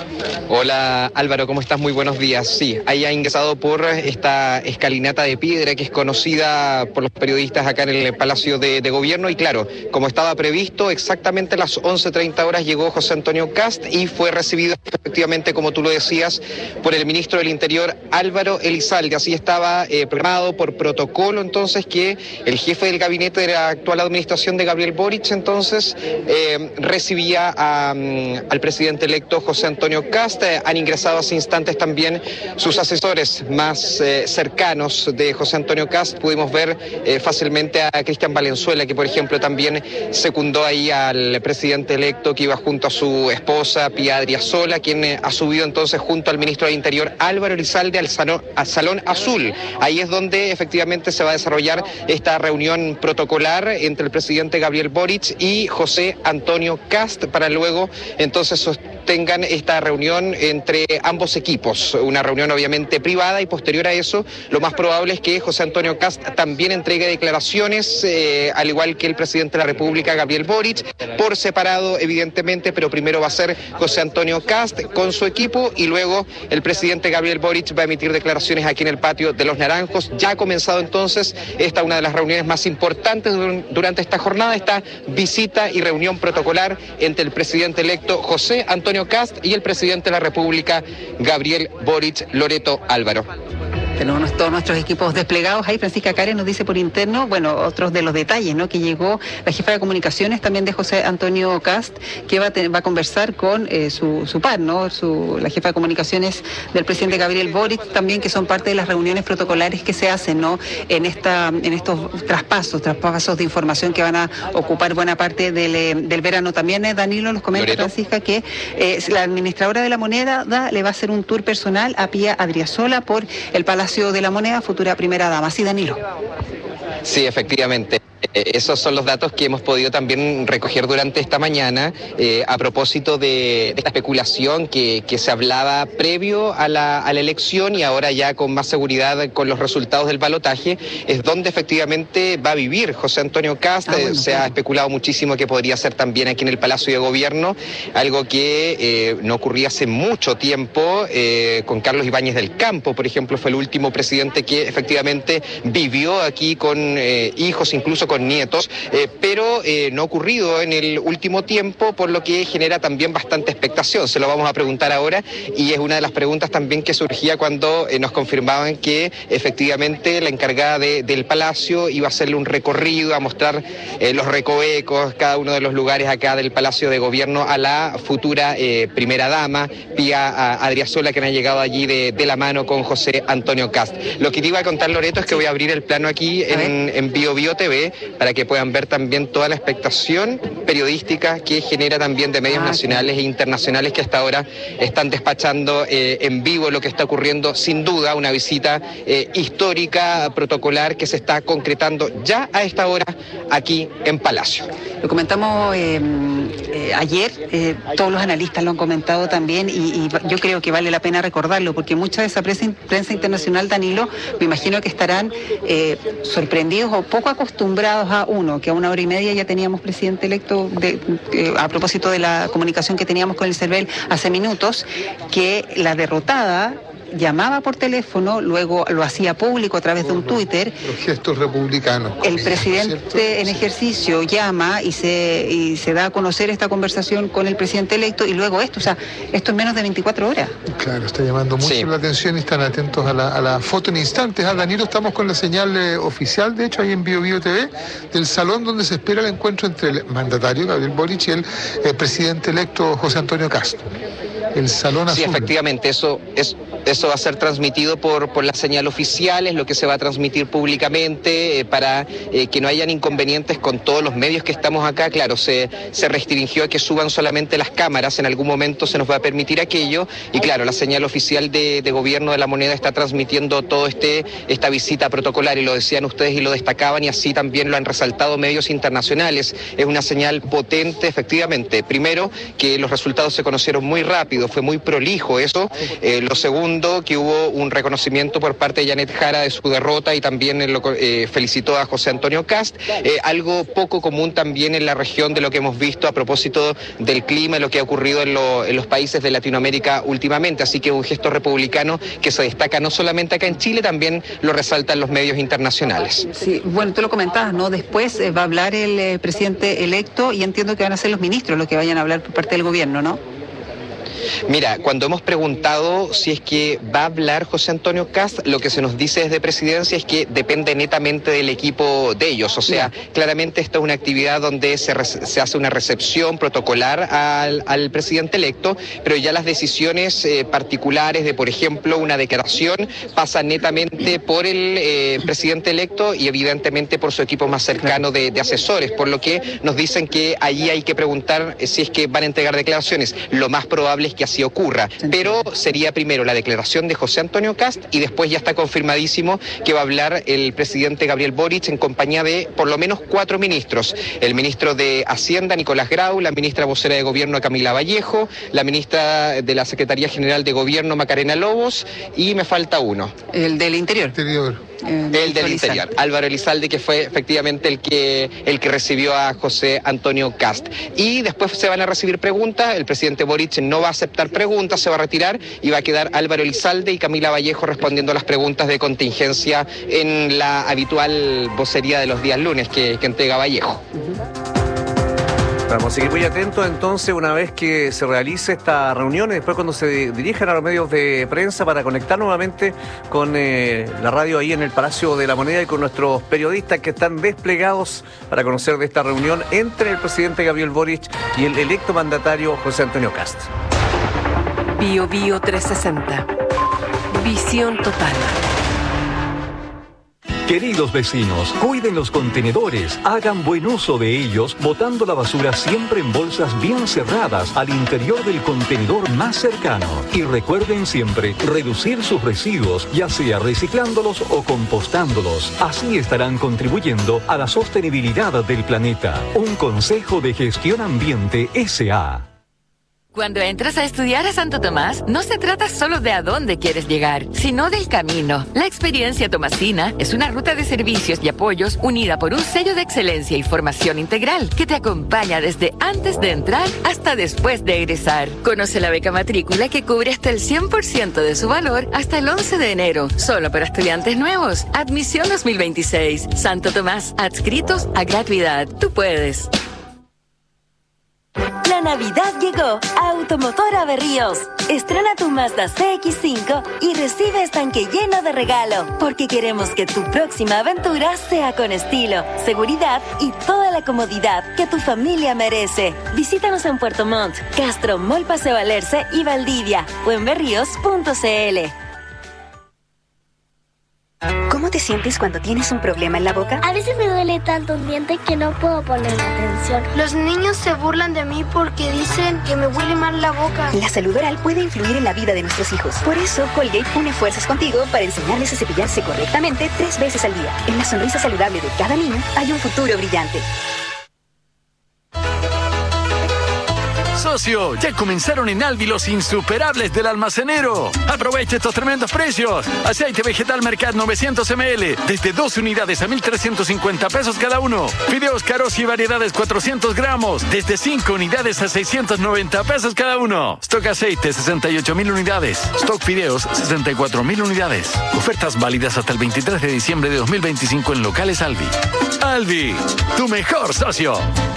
Hola Álvaro, ¿cómo estás? Muy buenos días. Sí, ahí ha ingresado por esta escalinata de piedra que es conocida por los periodistas acá en el Palacio de, de Gobierno y claro, como estaba previsto, exactamente a las once treinta horas llegó José Antonio Kast y fue recibido efectivamente, como tú lo decías, por el ministro del Interior Álvaro Elizalde. Así estaba eh, programado por protocolo entonces que el jefe del gabinete de la actual administración de Gabriel Boric entonces eh, recibía a, um, al presidente electo José Antonio Kast. Eh, han ingresado hace instantes también sus asesores más eh, cercanos de José Antonio Kast. Pudimos ver eh, fácilmente a Cristian Valenzuela, que por ejemplo también secundó ahí al presidente electo, que iba junto a su esposa Pía Adriasola, quien eh, ha subido entonces junto al ministro del Interior Álvaro Elizalde al salón, al salón Azul. Ahí es donde efectivamente se va a desarrollar esta reunión protocolar entre el presidente Gabriel Boric y José Antonio Kast, para luego entonces sostengan esta reunión entre ambos equipos, una reunión obviamente privada, y posterior a eso lo más probable es que José Antonio Kast también entregue declaraciones, eh, al igual que el presidente de la República Gabriel Boric, por separado evidentemente, pero primero va a ser José Antonio Kast con su equipo y luego el presidente Gabriel Boric va a emitir declaraciones aquí en el patio de Los Naranjos. Ya ha comenzado entonces esta una de las reuniones más importantes durante esta jornada, esta visita y reunión protocolar entre el presidente electo José Antonio Kast y el presidente de la República Gabriel Boric. Loreto, Álvaro. Tenemos todos nuestros equipos desplegados. Ahí Francisca Karen nos dice por interno, bueno, otros de los detalles, ¿no? Que llegó la jefa de comunicaciones también de José Antonio Kast, que va a, tener, va a conversar con eh, su, su par, ¿no? Su, la jefa de comunicaciones del presidente Gabriel Boric, también, que son parte de las reuniones protocolares que se hacen, ¿no? En esta, en estos traspasos, traspasos de información que van a ocupar buena parte del, del verano. También eh, Danilo nos comenta, Loreto, Francisca, que eh, la administradora de la Moneda da, le va a hacer un tour personal a Pía Adriasola por el Palacio de la Moneda, futura primera dama. Sí, Danilo. Sí, efectivamente. Esos son los datos que hemos podido también recoger durante esta mañana eh, a propósito de, de esta especulación que, que se hablaba previo a la, a la elección y ahora ya con más seguridad con los resultados del balotaje, es donde efectivamente va a vivir José Antonio Kast. Ah, bueno, se claro. ha especulado muchísimo que podría ser también aquí en el Palacio de Gobierno, algo que eh, no ocurría hace mucho tiempo eh, con Carlos Ibáñez del Campo, por ejemplo, fue el último presidente que efectivamente vivió aquí con eh, hijos, incluso con nietos, eh, pero eh, no ha ocurrido en el último tiempo, por lo que genera también bastante expectación. Se lo vamos a preguntar ahora y es una de las preguntas también que surgía cuando eh, nos confirmaban que efectivamente la encargada de, del Palacio iba a hacerle un recorrido, a mostrar eh, los recovecos, cada uno de los lugares acá del Palacio de Gobierno a la futura eh, primera dama, Pía Adriasola, que ha llegado allí de, de la mano con José Antonio Kast. Lo que te iba a contar, Loreto, es que voy a abrir el plano aquí en, en Bio Bio T V para que puedan ver también toda la expectación periodística que genera también de medios ah, nacionales okay. e internacionales que hasta ahora están despachando eh, en vivo lo que está ocurriendo. Sin duda, una visita eh, histórica, protocolar, que se está concretando ya a esta hora aquí en Palacio. Lo comentamos eh, eh, ayer, eh, todos los analistas lo han comentado también y, y yo creo que vale la pena recordarlo porque mucha de esa prensa, prensa internacional, Danilo, me imagino que estarán eh, sorprendidos o poco acostumbrados a uno, que a una hora y media ya teníamos presidente electo de, eh, a propósito de la comunicación que teníamos con el CERVEL hace minutos, que la derrotada llamaba por teléfono, luego lo hacía público a través de un Twitter. Los gestos republicanos. El presidente en ejercicio llama y se, y se da a conocer esta conversación con el presidente electo y luego esto, o sea, esto en menos de veinticuatro horas. Claro, está llamando mucho sí. la atención y están atentos a la, a la foto en instantes. Ah, Danilo, estamos con la señal eh, oficial, de hecho, ahí en Bio Bio T V, del salón donde se espera el encuentro entre el mandatario Gabriel Boric y el eh, presidente electo José Antonio Kast. El salón azul. Sí, efectivamente, eso es Eso va a ser transmitido por, por la señal oficial, es lo que se va a transmitir públicamente eh, para eh, que no hayan inconvenientes con todos los medios que estamos acá. Claro, se, se restringió a que suban solamente las cámaras, en algún momento se nos va a permitir aquello y claro, la señal oficial de, de Gobierno de la Moneda está transmitiendo todo este esta visita protocolar y lo decían ustedes y lo destacaban y así también lo han resaltado medios internacionales. Es una señal potente, efectivamente. Primero, que los resultados se conocieron muy rápido, fue muy prolijo eso. Eh, lo segundo, que hubo un reconocimiento por parte de Janet Jara de su derrota y también eh, lo, eh, felicitó a José Antonio Kast. Eh, algo poco común también en la región de lo que hemos visto a propósito del clima y lo que ha ocurrido en, lo, en los países de Latinoamérica últimamente. Así que un gesto republicano que se destaca no solamente acá en Chile, también lo resaltan los medios internacionales. Sí, bueno, tú lo comentabas, ¿no? Después eh, va a hablar el eh, presidente electo y entiendo que van a ser los ministros los que vayan a hablar por parte del gobierno, ¿no? Mira, cuando hemos preguntado si es que va a hablar José Antonio Kast, lo que se nos dice desde Presidencia es que depende netamente del equipo de ellos. O sea, yeah. claramente esta es una actividad donde se, se hace una recepción protocolar al, al presidente electo, pero ya las decisiones eh, particulares de, por ejemplo, una declaración pasan netamente por el eh, presidente electo y evidentemente por su equipo más cercano de, de asesores, por lo que nos dicen que allí hay que preguntar eh, si es que van a entregar declaraciones. Lo más probable es que así ocurra, pero sería primero la declaración de José Antonio Kast y después ya está confirmadísimo que va a hablar el presidente Gabriel Boric en compañía de por lo menos cuatro ministros: el ministro de Hacienda Nicolás Grau, la ministra vocera de Gobierno Camila Vallejo, la ministra de la Secretaría General de Gobierno Macarena Lobos y me falta uno. El del Interior. Interior. Eh, el del Interior, Álvaro Elizalde, que fue efectivamente el que el que recibió a José Antonio Kast. Y después se van a recibir preguntas, el presidente Boric no va a aceptar preguntas, se va a retirar y va a quedar Álvaro Elizalde y Camila Vallejo respondiendo a las preguntas de contingencia en la habitual vocería de los días lunes que, que entrega Vallejo. Uh-huh. Vamos a seguir muy atentos entonces una vez que se realice esta reunión y después cuando se dirijan a los medios de prensa para conectar nuevamente con eh, la radio ahí en el Palacio de la Moneda y con nuestros periodistas que están desplegados para conocer de esta reunión entre el presidente Gabriel Boric y el electo mandatario José Antonio Kast. Bio Bio trescientos sesenta. Visión total. Queridos vecinos, cuiden los contenedores, hagan buen uso de ellos, botando la basura siempre en bolsas bien cerradas al interior del contenedor más cercano. Y recuerden siempre reducir sus residuos, ya sea reciclándolos o compostándolos. Así estarán contribuyendo a la sostenibilidad del planeta. Un consejo de Gestión Ambiente S A Cuando entras a estudiar a Santo Tomás, no se trata solo de a dónde quieres llegar, sino del camino. La experiencia tomasina es una ruta de servicios y apoyos unida por un sello de excelencia y formación integral que te acompaña desde antes de entrar hasta después de egresar. Conoce la beca matrícula que cubre hasta el cien por ciento de su valor hasta el once de enero, solo para estudiantes nuevos. Admisión dos mil veintiséis. Santo Tomás, adscritos a gratuidad. Tú puedes. La Navidad llegó a Automotora Berríos. Estrena tu Mazda C X cinco y recibe estanque lleno de regalo, porque queremos que tu próxima aventura sea con estilo, seguridad y toda la comodidad que tu familia merece. Visítanos en Puerto Montt, Castro, Mall Paseo Alerce y Valdivia o en berríos punto c l. ¿Cómo te sientes cuando tienes un problema en la boca? A veces me duele tanto un diente que no puedo poner atención. Los niños se burlan de mí porque dicen que me huele mal la boca. La salud oral puede influir en la vida de nuestros hijos. Por eso, Colgate une fuerzas contigo para enseñarles a cepillarse correctamente tres veces al día. En la sonrisa saludable de cada niño hay un futuro brillante. Socio, ya comenzaron en Alvi los insuperables del almacenero. Aprovecha estos tremendos precios. Aceite vegetal Mercat novecientos mililitros, desde dos unidades a mil trescientos cincuenta pesos cada uno. Fideos Caros y variedades cuatrocientos gramos, desde cinco unidades a seiscientos noventa pesos cada uno. Stock aceite sesenta y ocho mil unidades. Stock fideos sesenta y cuatro mil unidades. Ofertas válidas hasta el veintitrés de diciembre de dos mil veinticinco en locales Alvi. Alvi, tu mejor socio.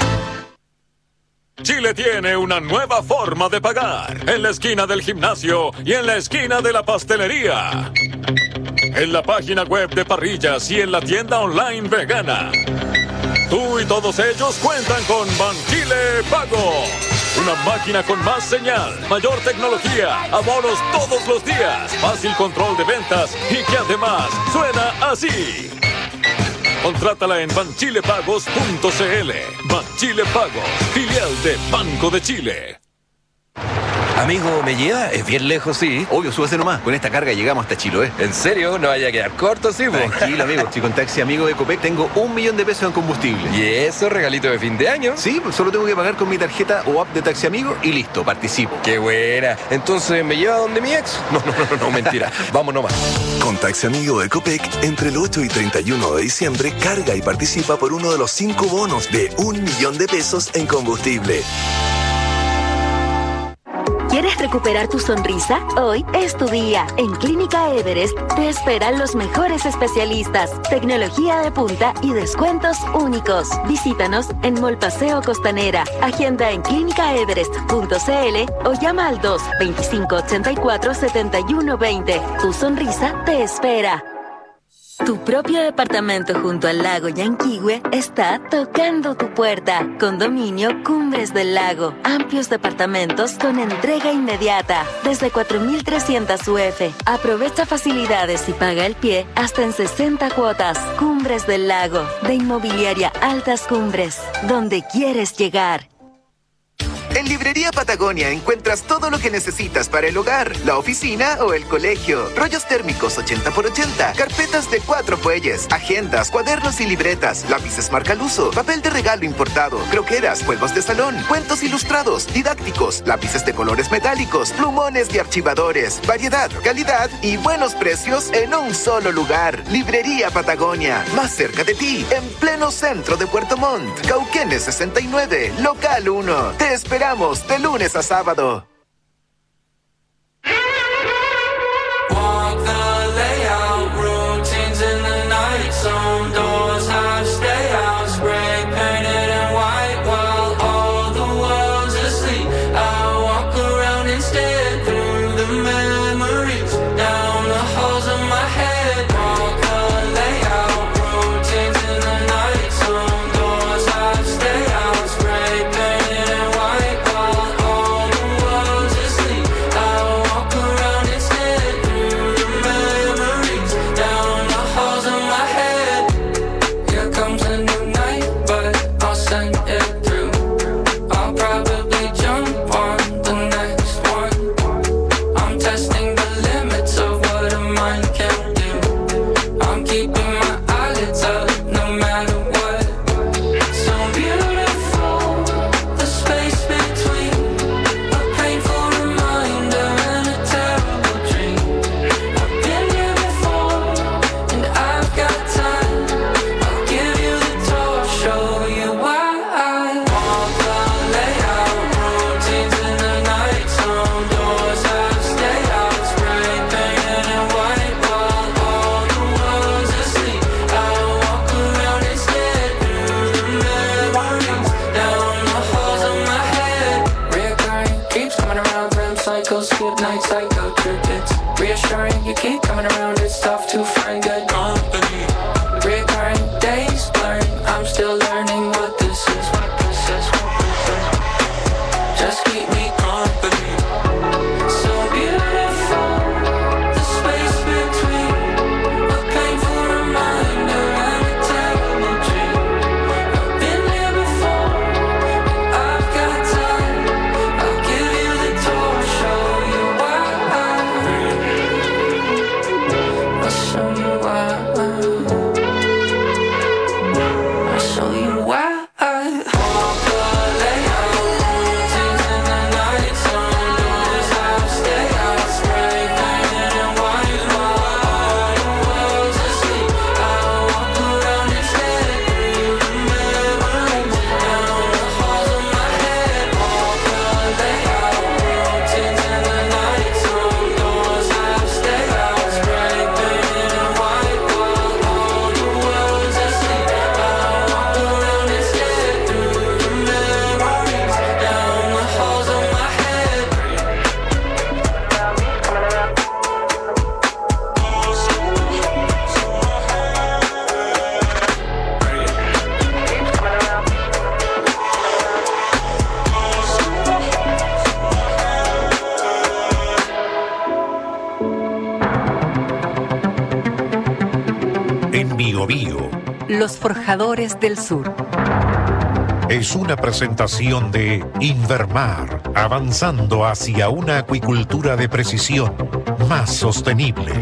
Chile tiene una nueva forma de pagar, en la esquina del gimnasio y en la esquina de la pastelería, en la página web de Parrillas y en la tienda online vegana. Tú y todos ellos cuentan con Banchile Pago, Una máquina con más señal, mayor tecnología, abonos todos los días, fácil control de ventas y que además suena así. Contrátala en banchilepagos punto c l. Banchile Pagos, filial de Banco de Chile. Amigo, ¿me lleva? Es bien lejos, sí. Obvio, súbase nomás. Con esta carga llegamos hasta Chiloé. ¿En serio? ¿No vaya a quedar corto, sí, po? Tranquilo, amigo. Si con Taxi Amigo de Copec tengo un millón de pesos en combustible. ¿Y eso, regalito de fin de año? Sí, pues solo tengo que pagar con mi tarjeta o app de Taxi Amigo y listo, participo. ¡Qué buena! Entonces, ¿me lleva donde mi ex? No, no, no, no, mentira. Vamos nomás. Con Taxi Amigo de Copec, entre el ocho y treinta y uno de diciembre, carga y participa por uno de los cinco bonos de un millón de pesos en combustible. ¿Quieres recuperar tu sonrisa? Hoy es tu día. En Clínica Everest te esperan los mejores especialistas, tecnología de punta y descuentos únicos. Visítanos en Mall Paseo Costanera. Agenda en clínica everest punto c l o llama al dos veinticinco ochenta y cuatro setenta y uno veinte. Tu sonrisa te espera. Tu propio departamento junto al lago Yanquihue está tocando tu puerta. Condominio Cumbres del Lago. Amplios departamentos con entrega inmediata. Desde cuatro mil trescientos U F. Aprovecha facilidades y paga el pie hasta en sesenta cuotas. Cumbres del Lago. De Inmobiliaria Altas Cumbres. Donde quieres llegar. En Librería Patagonia encuentras todo lo que necesitas para el hogar, la oficina o el colegio. Rollos térmicos ochenta por ochenta, carpetas de cuatro fuelles, agendas, cuadernos y libretas, lápices marca al uso, papel de regalo importado, croqueras, juegos de salón, cuentos ilustrados, didácticos, lápices de colores metálicos, plumones y archivadores. Variedad, calidad y buenos precios en un solo lugar. Librería Patagonia, más cerca de ti, en pleno centro de Puerto Montt. Cauquenes sesenta y nueve, local uno. Te esperamos de lunes a sábado. Walk the layout, routines in the night zone. Doors have stay out, spray painted in white while all the world's asleep. I walk around instead through the memories, down the halls of my head. Walk the layout, routines in the night zone. Doors have stay out, spray painted in white. Skip nights like go trip. It's reassuring you keep coming around. It's tough to find good company. Recurring days blurring. I'm still learning what this is. What this is. Just keep me company. So beautiful, the space between a painful reminder and a terrible dream. I've been here before, and I've got time. I'll give you the tour, show you why. I'll show you why. Los Forjadores del Sur. Es una presentación de Invermar, avanzando hacia una acuicultura de precisión más sostenible.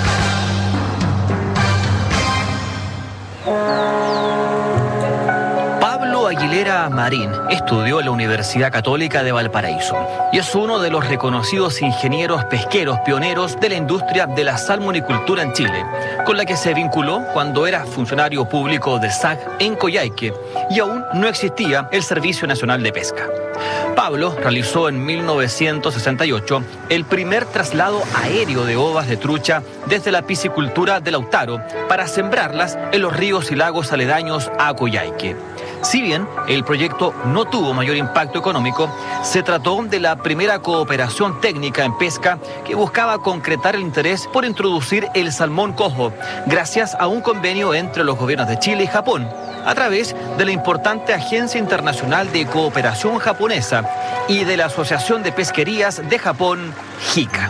Pablo Aguilera Marín estudió en la Universidad Católica de Valparaíso y es uno de los reconocidos ingenieros pesqueros pioneros de la industria de la salmonicultura en Chile, con la que se vinculó cuando era funcionario público de S A C en Coyhaique y aún no existía el Servicio Nacional de Pesca. Pablo realizó en mil novecientos sesenta y ocho el primer traslado aéreo de ovas de trucha desde la piscicultura de Lautaro para sembrarlas en los ríos y lagos aledaños a Coyhaique. Si bien el proyecto no tuvo mayor impacto económico, se trató de la primera cooperación técnica en pesca que buscaba concretar el interés por introducir el salmón coho, gracias a un convenio entre los gobiernos de Chile y Japón, a través de la importante Agencia Internacional de Cooperación Japonesa y de la Asociación de Pesquerías de Japón, JICA.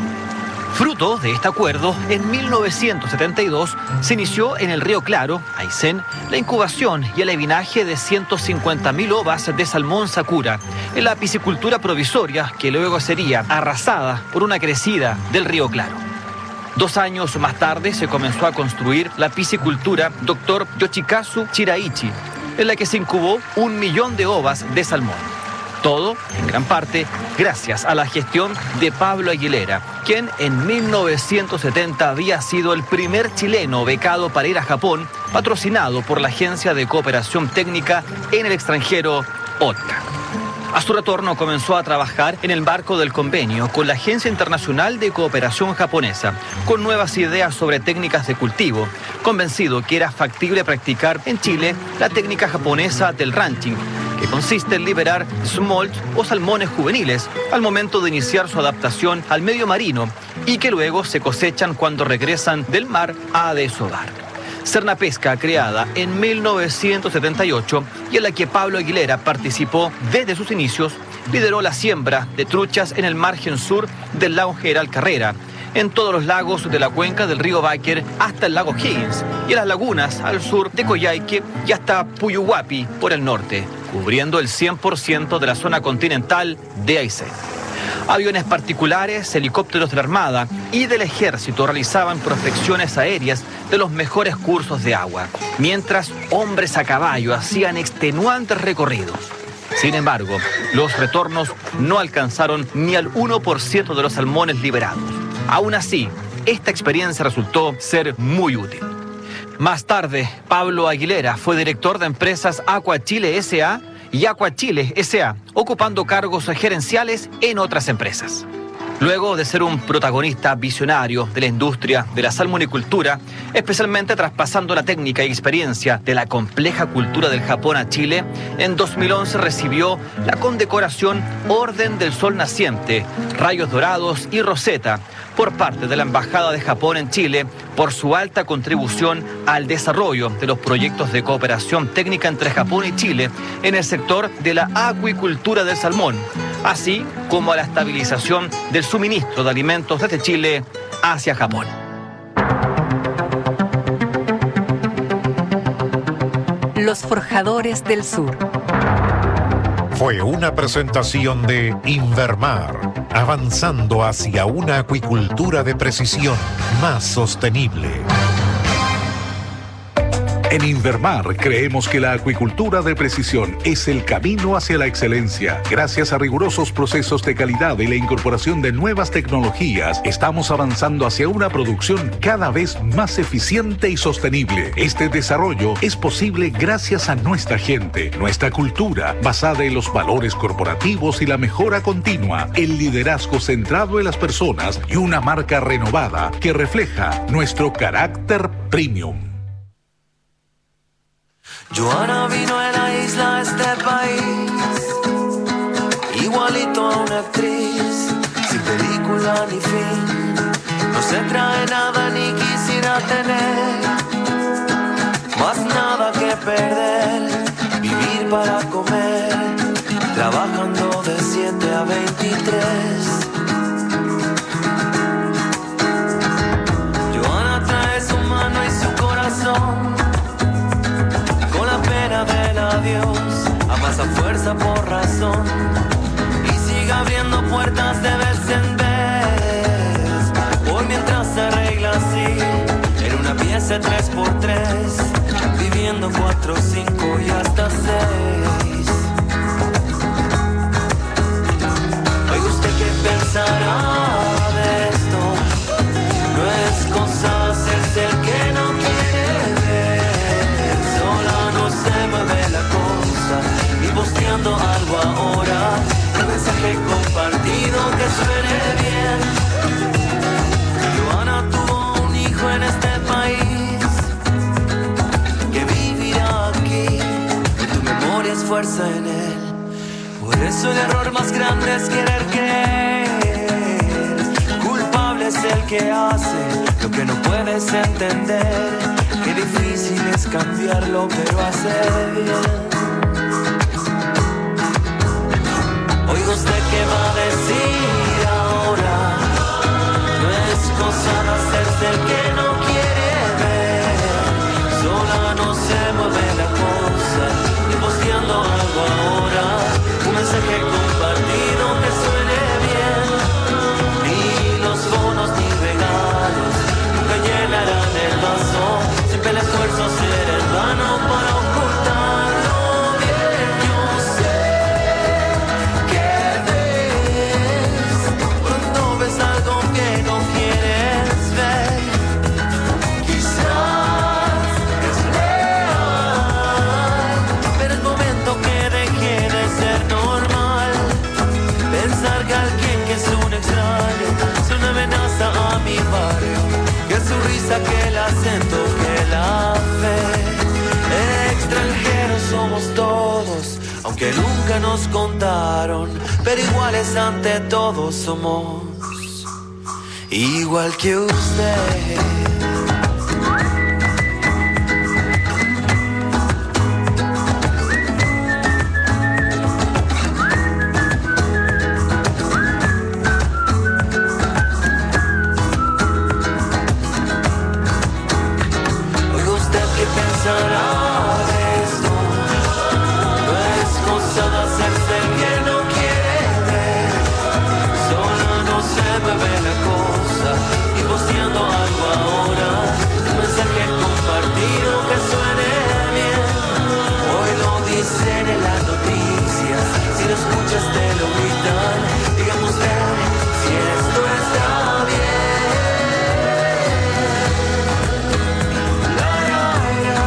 Fruto de este acuerdo, en mil novecientos setenta y dos se inició en el Río Claro, Aysén, la incubación y el alevinaje de ciento cincuenta mil ovas de salmón sakura en la piscicultura provisoria que luego sería arrasada por una crecida del Río Claro. Dos años más tarde se comenzó a construir la piscicultura doctor Yoshikazu Chiraichi, en la que se incubó un millón de ovas de salmón. Todo, en gran parte, gracias a la gestión de Pablo Aguilera, quien en mil novecientos setenta había sido el primer chileno becado para ir a Japón, patrocinado por la Agencia de Cooperación Técnica en el Extranjero, O T C A. A su retorno comenzó a trabajar en el marco del convenio con la Agencia Internacional de Cooperación Japonesa, con nuevas ideas sobre técnicas de cultivo, convencido que era factible practicar en Chile la técnica japonesa del ranching, que consiste en liberar smolts o salmones juveniles al momento de iniciar su adaptación al medio marino y que luego se cosechan cuando regresan del mar a desovar. Cernapesca, creada en mil novecientos setenta y ocho y en la que Pablo Aguilera participó desde sus inicios, lideró la siembra de truchas en el margen sur del lago General Carrera, en todos los lagos de la cuenca del río Báquer hasta el lago Higgins y en las lagunas al sur de Coyhaique y hasta Puyuhuapi por el norte, cubriendo el cien por ciento de la zona continental de Aysén. Aviones particulares, helicópteros de la Armada y del Ejército realizaban prospecciones aéreas de los mejores cursos de agua, mientras hombres a caballo hacían extenuantes recorridos. Sin embargo, los retornos no alcanzaron ni al uno por ciento de los salmones liberados. Aún así, esta experiencia resultó ser muy útil. Más tarde, Pablo Aguilera fue director de empresas Aqua Chile S A y Aqua Chile S A, ocupando cargos gerenciales en otras empresas. Luego de ser un protagonista visionario de la industria de la salmonicultura, especialmente traspasando la técnica y experiencia de la compleja cultura del Japón a Chile, en dos mil once recibió la condecoración Orden del Sol Naciente, Rayos Dorados y Roseta por parte de la Embajada de Japón en Chile por su alta contribución al desarrollo de los proyectos de cooperación técnica entre Japón y Chile en el sector de la acuicultura del salmón, así como a la estabilización del suministro de alimentos desde Chile hacia Japón. Los Forjadores del Sur. Fue una presentación de Invermar, avanzando hacia una acuicultura de precisión más sostenible. En Invermar creemos que la acuicultura de precisión es el camino hacia la excelencia. Gracias a rigurosos procesos de calidad y la incorporación de nuevas tecnologías, estamos avanzando hacia una producción cada vez más eficiente y sostenible. Este desarrollo es posible gracias a nuestra gente, nuestra cultura, basada en los valores corporativos y la mejora continua, el liderazgo centrado en las personas y una marca renovada que refleja nuestro carácter premium. Joana vino a la isla a este país, igualito a una actriz, sin película ni fin. No se trae nada ni quisiera tener, más nada que perder. Vivir para comer, trabajando de siete a veintitrés. Joana trae su mano y su corazón, a fuerza por razón y sigue abriendo puertas de vez en vez. Por mientras se arregla así, en una pieza tres por tres, viviendo cuatro, cinco y hasta seis. Oiga usted qué pensará de esto, no es cosa hacerse el que no quiere ver, sola no se mueve la cosa, y posteando algo ahora, un mensaje compartido que suene bien. Joana tuvo un hijo en este país, que vivirá aquí, y tu memoria es fuerza en él. Por eso el error más grande es querer creer, culpable es el que hace lo que no puedes entender. Qué difícil es cambiarlo, pero hace bien. Oiga usted qué va a decir ahora, no es cosa de hacerse el que no quiere ver, sola no se mueve la cosa, y posteando algo ahora, un mensaje compartido que suene bien, ni los bonos ni regalos nunca llenarán el vaso, siempre el esfuerzo será en vano para ocultarlo bien. Yo sé que ves cuando ves algo que no quieres ver, quizás es real, pero es momento que deje de ser normal, pensar que alguien que es un extraño es una amenaza a mi barrio, que su risa, que el acento, que la fe. Extranjeros somos todos, aunque nunca nos contaron, pero iguales ante todo somos, igual que usted. Oiga usted qué pensará de esto, no es cosa de hacerse el que no quiere ver, sola no se mueve la cosa, y posteando algo ahora, un mensaje compartido que suene bien. Hoy lo dicen en las noticias, si lo escuchas te lo gritan, dígame usted si esto está bien. La, la, la.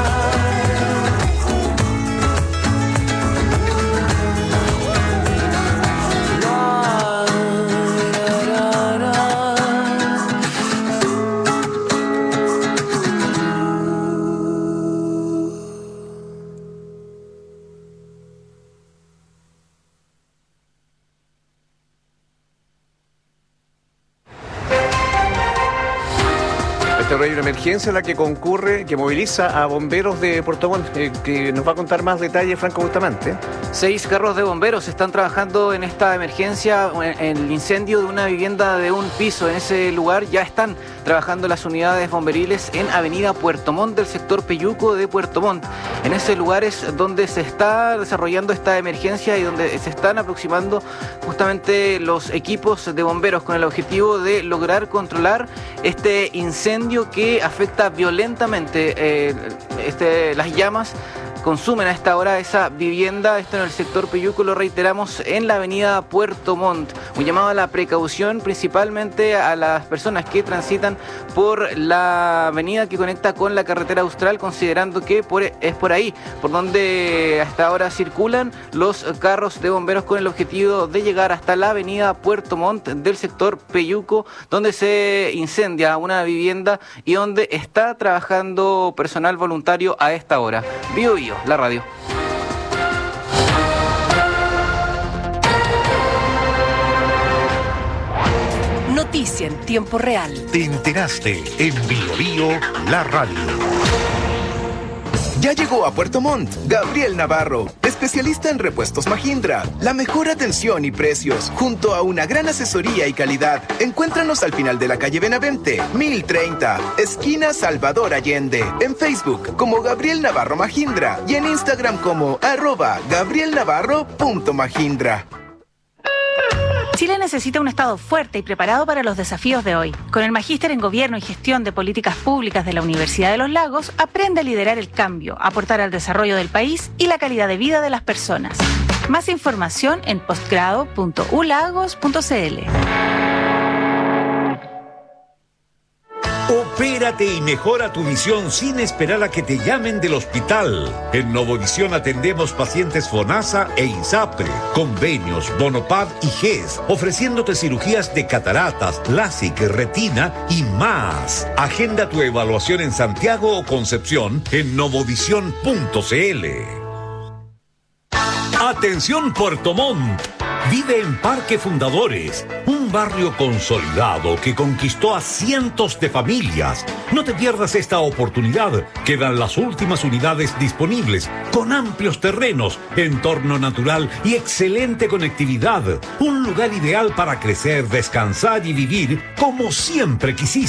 Esta hora hay una emergencia en la que concurre, que moviliza a bomberos de Puerto Montt, eh, que nos va a contar más detalles Franco Bustamante. Seis carros de bomberos están trabajando en esta emergencia, en el incendio de una vivienda de un piso. En ese lugar ya están trabajando las unidades bomberiles en Avenida Puerto Montt del sector Peyuco de Puerto Montt. En ese lugar es donde se está desarrollando esta emergencia y donde se están aproximando justamente los equipos de bomberos con el objetivo de lograr controlar este incendio que afecta violentamente eh, este, las llamas. Consumen a esta hora esa vivienda, esto en el sector Peyuco, lo reiteramos, en la avenida Puerto Montt. Un llamado a la precaución principalmente a las personas que transitan por la avenida que conecta con la carretera austral, considerando que por, es por ahí por donde hasta ahora circulan los carros de bomberos con el objetivo de llegar hasta la avenida Puerto Montt del sector Peyuco, donde se incendia una vivienda y donde está trabajando personal voluntario a esta hora. Bio Bio, la radio. Noticia en tiempo real. Te enteraste en Bio Bio, la radio. Ya llegó a Puerto Montt Gabriel Navarro, especialista especialista en repuestos Mahindra. La mejor atención y precios, junto a una gran asesoría y calidad. Encuéntranos al final de la calle Benavente, mil treinta, esquina Salvador Allende. En Facebook como Gabriel Navarro Mahindra y en Instagram como arroba gabrielnavarro.mahindra. Chile necesita un Estado fuerte y preparado para los desafíos de hoy. Con el Magíster en Gobierno y Gestión de Políticas Públicas de la Universidad de los Lagos, aprende a liderar el cambio, aportar al desarrollo del país y la calidad de vida de las personas. Más información en postgrado punto u lagos punto c l. Opérate y mejora tu visión sin esperar a que te llamen del hospital. En Novovisión atendemos pacientes FONASA e INSAPRE, convenios, Bonopad y G E S, ofreciéndote cirugías de cataratas, LASIK, retina y más. Agenda tu evaluación en Santiago o Concepción en novovisión punto c l. Atención Puerto Montt. Vive en Parque Fundadores, un barrio consolidado que conquistó a cientos de familias. No te pierdas esta oportunidad. Quedan las últimas unidades disponibles, con amplios terrenos, entorno natural y excelente conectividad. Un lugar ideal para crecer, descansar y vivir como siempre quisiste.